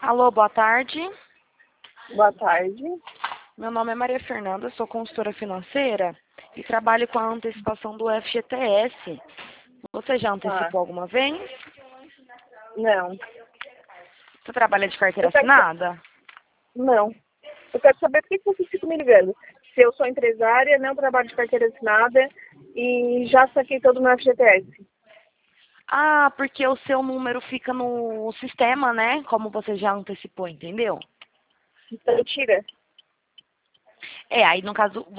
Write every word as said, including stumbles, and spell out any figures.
Alô, boa tarde. Boa tarde. Meu nome é Maria Fernanda, sou consultora financeira e trabalho com a antecipação do F G T S. Você já antecipou Ah, alguma vez? não. Você trabalha de carteira Eu quero sa- assinada? Não. Eu quero saber por que que você fica me ligando. Se eu sou empresária, não trabalho de carteira assinada e já saquei todo o meu F G T S. Ah, porque o seu número fica no sistema, né? Como você já antecipou, entendeu? Então tira. É, aí no caso